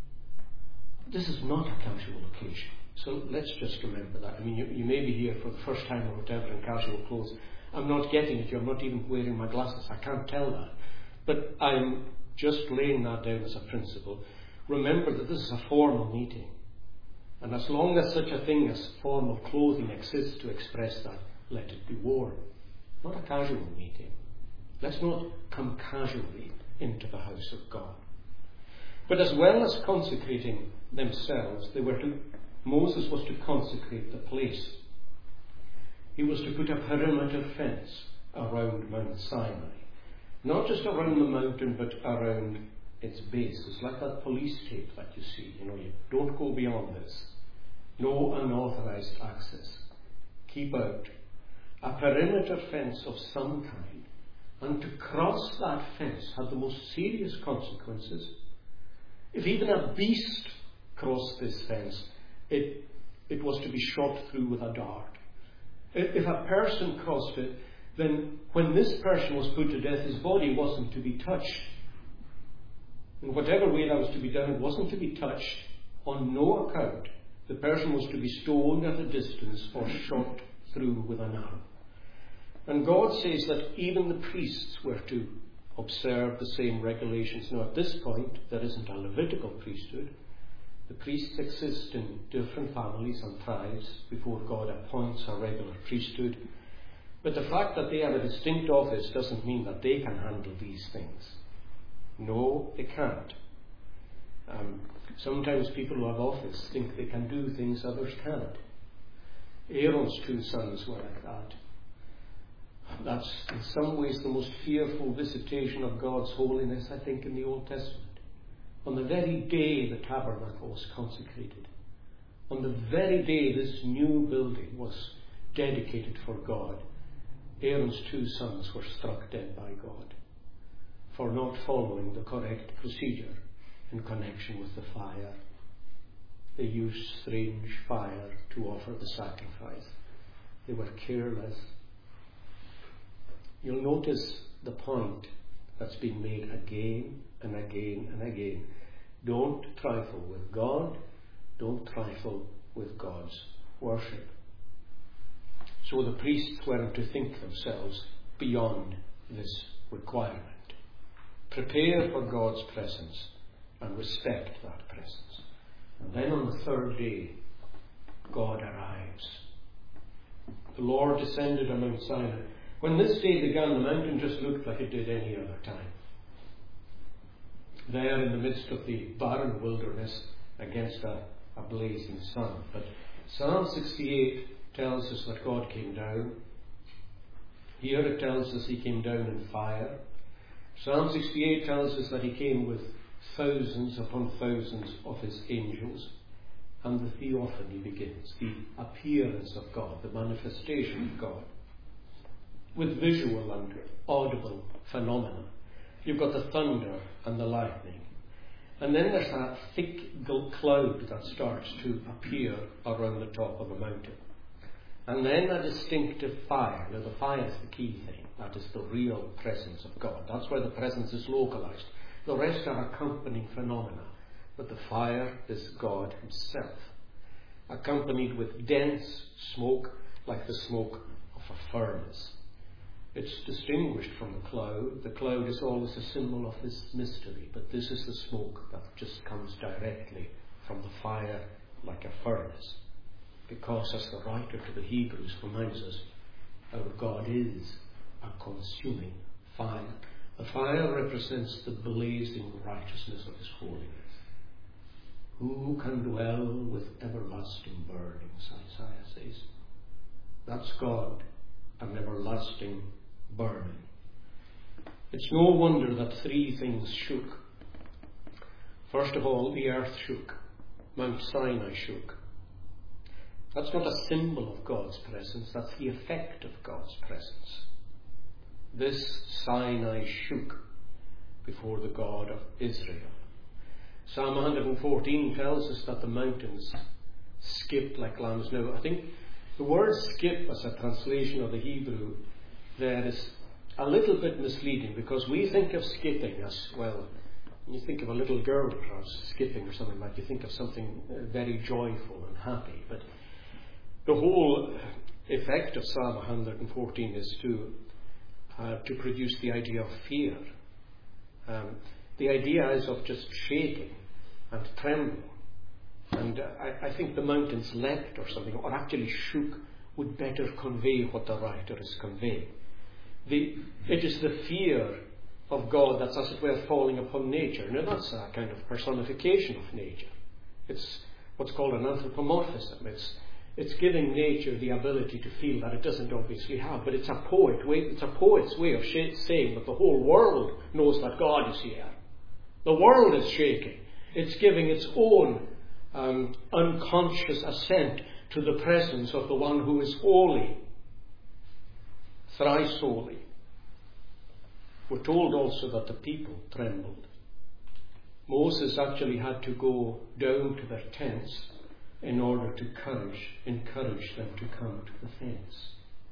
Speaker 1: This is not a casual occasion. So let's just remember that. I mean, you may be here for the first time or whatever in casual clothes. I'm not getting it. You're not even wearing my glasses. I can't tell that. But I'm just laying that down as a principle. Remember that this is a formal meeting. And as long as such a thing as formal clothing exists to express that, let it be worn. Not a casual meeting. Let's not come casually into the house of God. But as well as consecrating themselves, Moses was to consecrate the place. He was to put a perimeter fence around Mount Sinai. Not just around the mountain, but around its base. It's like that police tape that you see. You don't go beyond this. No unauthorized access. Keep out. A perimeter fence of some kind. And to cross that fence had the most serious consequences. If even a beast crossed this fence, it was to be shot through with a dart. If a person crossed it, then when this person was put to death, his body wasn't to be touched. In whatever way that was to be done, it wasn't to be touched on no account. The person was to be stoned at a distance or shot through with an arrow. And God says that even the priests were to observe the same regulations. Now at this point, there isn't a Levitical priesthood. The priests exist in different families and tribes before God appoints a regular priesthood. But the fact that they have a distinct office doesn't mean that they can handle these things. No, they can't. Sometimes people who have office think they can do things others can't. Aaron's 2 sons were like that. That's in some ways the most fearful visitation of God's holiness, I think, in the Old Testament. On the very day the tabernacle was consecrated, on the very day this new building was dedicated for God, Aaron's 2 sons were struck dead by God for not following the correct procedure in connection with the fire. They used strange fire to offer the sacrifice. They were careless. You'll notice the point that's been made again and again and again. Don't trifle with God. Don't trifle with God's worship. So the priests weren't to think themselves beyond this requirement. Prepare for God's presence and respect that presence. And then on the third day, God arrives. The Lord descended on Mount Sinai. When this day began, the mountain just looked like it did any other time. There in the midst of the barren wilderness against a blazing sun. But Psalm 68 tells us that God came down. Here it tells us he came down in fire. Psalm 68 tells us that he came with thousands upon thousands of his angels. And the theophany begins, the appearance of God, the manifestation of God, with visual and audible phenomena. You've got the thunder and the lightning. And then there's that thick cloud that starts to appear around the top of a mountain. And then a distinctive fire. Now the fire is the key thing. That is the real presence of God. That's where the presence is localized. The rest are accompanying phenomena. But the fire is God himself, accompanied with dense smoke like the smoke of a furnace. It's distinguished from the cloud. The cloud is always a symbol of this mystery, but this is the smoke that just comes directly from the fire like a furnace. Because, as the writer to the Hebrews reminds us, our God is a consuming fire. The fire represents the blazing righteousness of his holiness. Who can dwell with everlasting burnings, Isaiah says. That's God, an everlasting burning. It's no wonder that 3 things shook. First of all, the earth shook. Mount Sinai shook. That's not a symbol of God's presence, that's the effect of God's presence. This Sinai shook before the God of Israel. Psalm 114 tells us that the mountains skipped like lambs. Now, I think the word skip as a translation of the Hebrew there is a little bit misleading, because we think of skipping as, well, When you think of a little girl perhaps skipping or something like, you think of something very joyful and happy. But the whole effect of Psalm 114 is to produce the idea of fear. The idea is of just shaking and trembling. And I think the mountains leapt or something, or actually shook, would better convey what the writer is conveying. It is the fear of God that's, as it were, falling upon nature. Now that's a kind of personification of nature. It's what's called an anthropomorphism. It's giving nature the ability to feel that it doesn't obviously have, but it's a poet's way of saying that the whole world knows that God is here. The world is shaking. It's giving its own unconscious assent to the presence of the one who is holy, thrice holy. We're told also that the people trembled. Moses actually had to go down to their tents in order to encourage them to come to the fence.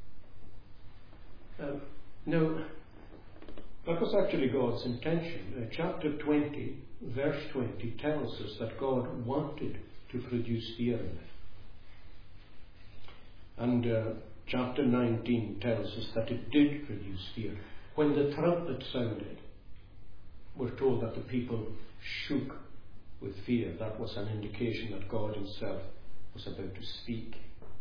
Speaker 1: Now, that was actually God's intention. Chapter 20, verse 20 tells us that God wanted to produce fear in them. And chapter 19 tells us that it did produce fear. When the trumpet sounded, we're told that the people shook with fear. That was an indication that God himself was about to speak.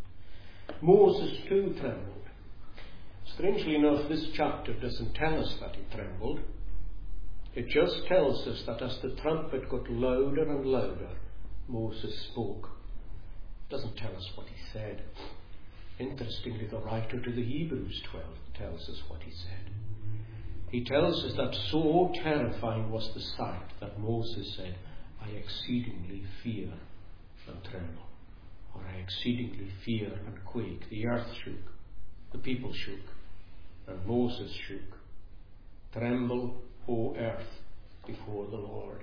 Speaker 1: Moses too trembled. Strangely enough, this chapter doesn't tell us that he trembled. It just tells us that as the trumpet got louder and louder, Moses spoke. It doesn't tell us what he said. Interestingly, the writer to the Hebrews 12 tells us what he said. He tells us that so terrifying was the sight that Moses said, I exceedingly fear and tremble. Or I exceedingly fear and quake. The earth shook, the people shook, and Moses shook. Tremble, O earth, before the Lord.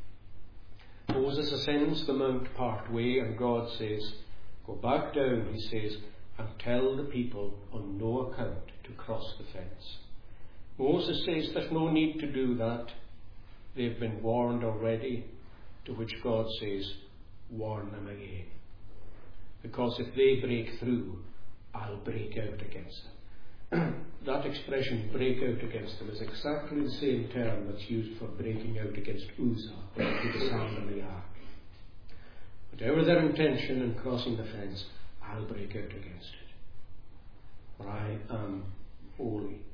Speaker 1: Moses ascends the mount part way, and God says, go back down, he says, and tell the people on no account to cross the fence. Moses says there's no need to do that. They've been warned already, to which God says, warn them again. Because if they break through, I'll break out against them. That expression, break out against them, is exactly the same term that's used for breaking out against Uzzah when he put his hand on the ark. Whatever their intention in crossing the fence, I'll break out against it. For I am holy.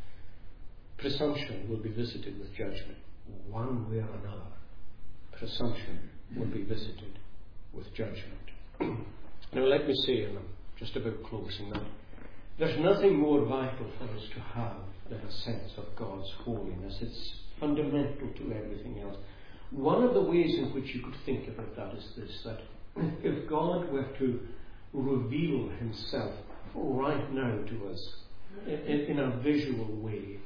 Speaker 1: Presumption will be visited with judgment, one way or another. Presumption will be visited with judgment. Now let me say, and I'm just about closing now, there's nothing more vital for us to have than a sense of God's holiness. It's fundamental to everything else. One of the ways in which you could think about that is this, that if God were to reveal himself right now to us in a visual way,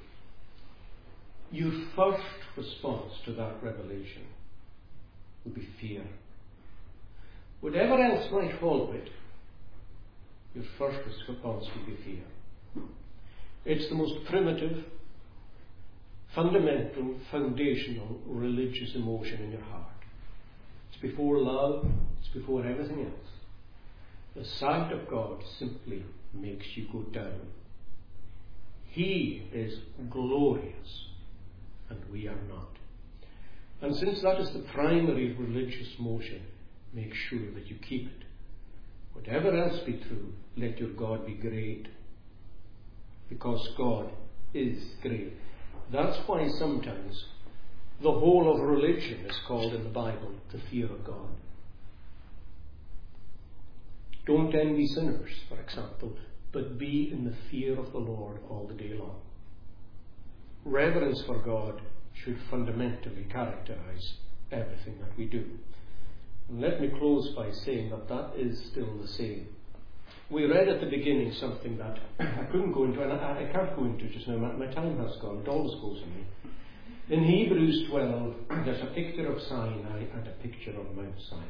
Speaker 1: your first response to that revelation would be fear. Whatever else might follow it, your first response would be fear. It's the most primitive, fundamental, foundational religious emotion in your heart. It's before love, it's before everything else. The sight of God simply makes you go down. He is glorious, and we are not. And since that is the primary religious motion, make sure that you keep it. Whatever else be true, let your God be great, because God is great. That's why sometimes the whole of religion is called in the Bible the fear of God. Don't envy sinners, for example, but be in the fear of the Lord all the day long. Reverence for God should fundamentally characterize everything that we do. And let me close by saying that that is still the same. We read at the beginning something that I couldn't go into, and I can't go into just now. My time has gone. It always goes in me. In Hebrews 12, there's a picture of Sinai and a picture of Mount Sinai.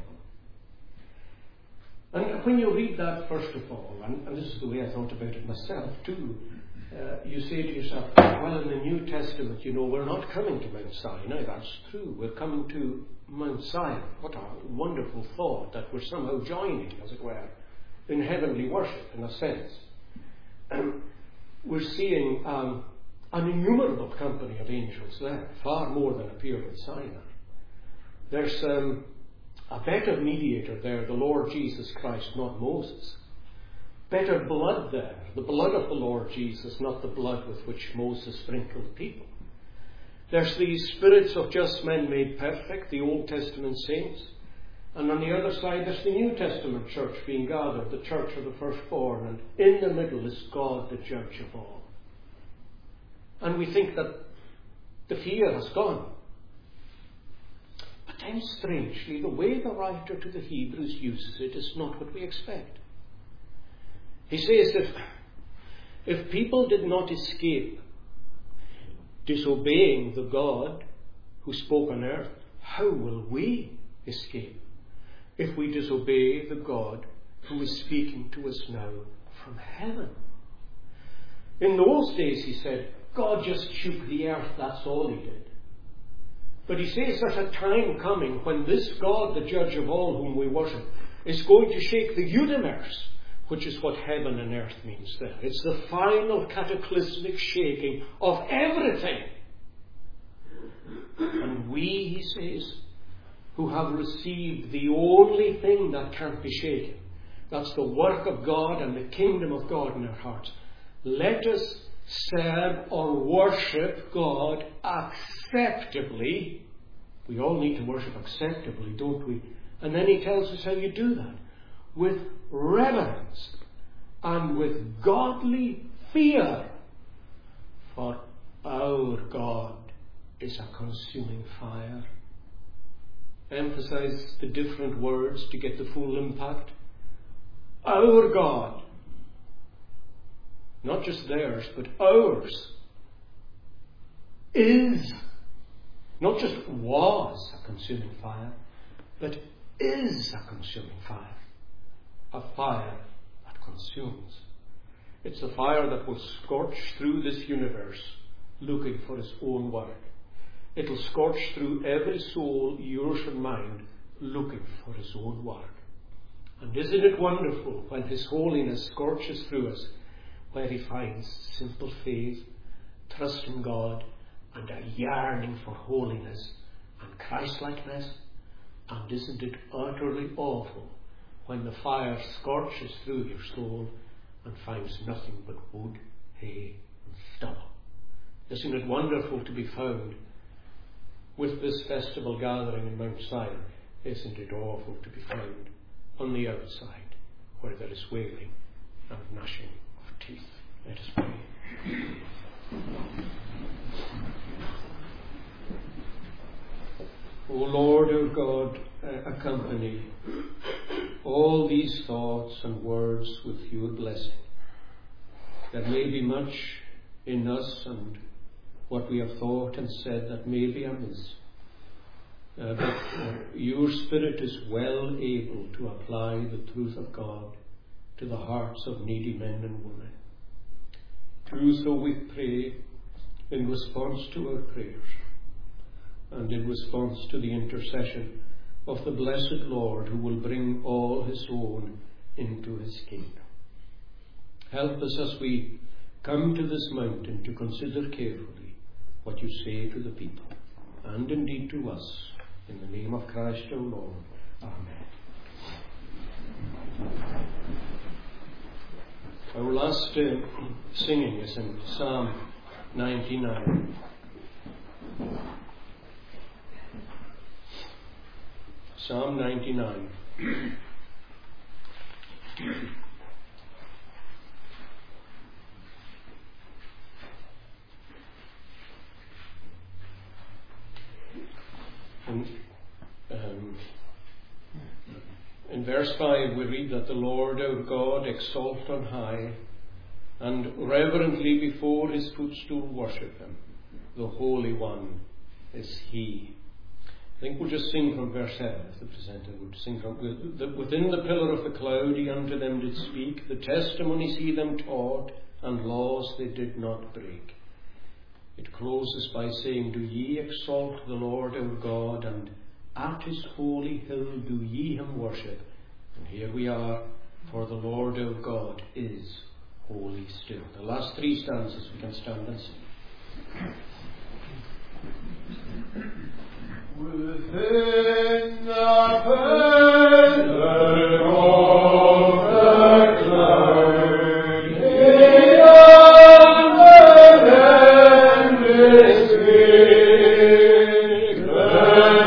Speaker 1: And when you read that, first of all, and this is the way I thought about it myself too, you say to yourself, well, in the New Testament, we're not coming to Mount Sinai. That's true. We're coming to Mount Zion. What a wonderful thought that we're somehow joining, as it were, in heavenly worship, in a sense. We're seeing an innumerable company of angels there, far more than appeared in Sinai. There's a better mediator there, the Lord Jesus Christ, not Moses. Better blood there, the blood of the Lord Jesus, not the blood with which Moses sprinkled people. There's the spirits of just men made perfect, the Old Testament saints. And on the other side, there's the New Testament church being gathered, the church of the firstborn. And in the middle is God, the judge of all. And we think that the fear has gone. But then, strangely, the way the writer to the Hebrews uses it is not what we expect. He says that if people did not escape disobeying the God who spoke on earth, how will we escape if we disobey the God who is speaking to us now from heaven? In those days, he said, God just shook the earth, that's all he did. But he says there's a time coming when this God, the judge of all whom we worship, is going to shake the universe, which is what heaven and earth means there. It's the final cataclysmic shaking of everything. And we, he says, who have received the only thing that can't be shaken, that's the work of God and the kingdom of God in our hearts, let us serve or worship God acceptably. We all need to worship acceptably, don't we? And then he tells us how you do that. With reverence and with godly fear. For our God is a consuming fire. Emphasize the different words to get the full impact. Our God. Not just theirs, but ours. Is. Not just was a consuming fire, but is a consuming fire. A fire that consumes. It's a fire that will scorch through this universe looking for its own work. It'll scorch through every soul, yours and mine, looking for his own work. And isn't it wonderful when his holiness scorches through us, where he finds simple faith, trust in God, and a yearning for holiness and Christlikeness? And isn't it utterly awful when the fire scorches through your soul and finds nothing but wood, hay, and stubble? Isn't it wonderful to be found with this festival gathering in Mount Zion? Isn't it awful to be found on the outside, where there is wailing and gnashing of teeth? Let us pray. O Lord our God, accompany all these thoughts and words with your blessing. There may be much in us and what we have thought and said that may be amiss. But your Spirit is well able to apply the truth of God to the hearts of needy men and women. Do so, we pray, in response to our prayers and in response to the intercession of the blessed Lord, who will bring all his own into his kingdom. Help us as we come to this mountain to consider carefully what you say to the people, and indeed to us. In the name of Christ our Lord. Amen. Our last singing is in Psalm 99. Psalm 99. In verse 5 we read that the Lord our God exalt on high, and reverently before his footstool worship him. The Holy One is he. I think we'll just sing from verse 7, if the presenter would sing from within the pillar of the cloud he unto them did speak, the testimonies he them taught, and laws they did not break. It closes by saying, do ye exalt the Lord our God, and at his holy hill do ye him worship. And here we are, for the Lord our God is holy still. The last three stanzas we can stand and sing.
Speaker 2: Within the feather of the cloud, beyond the endless week, the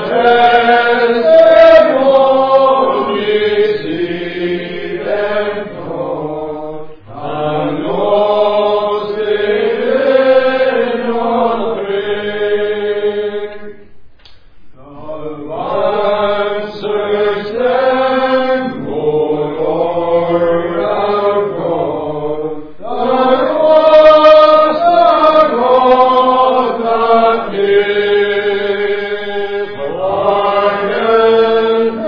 Speaker 2: testimony see them come, and lost in on break. Answers them, O Lord our God, that was the God that gave pardon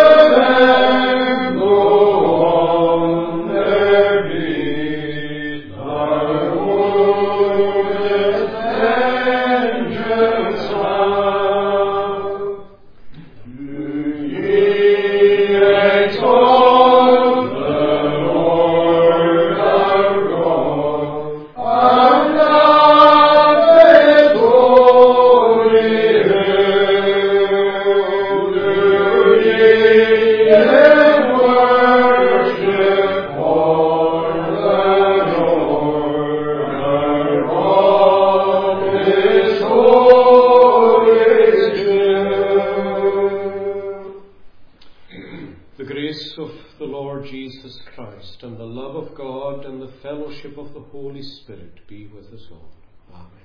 Speaker 2: them, though on their knees, thy wondrous vengeance have. Do ye exalt the Lord our God, and at his holy hill do ye him worship, for the Lord our God is holy still.
Speaker 1: The grace of the Lord Jesus Christ, and the love of God, and the fellowship of the Holy Spirit be with us all. Amen.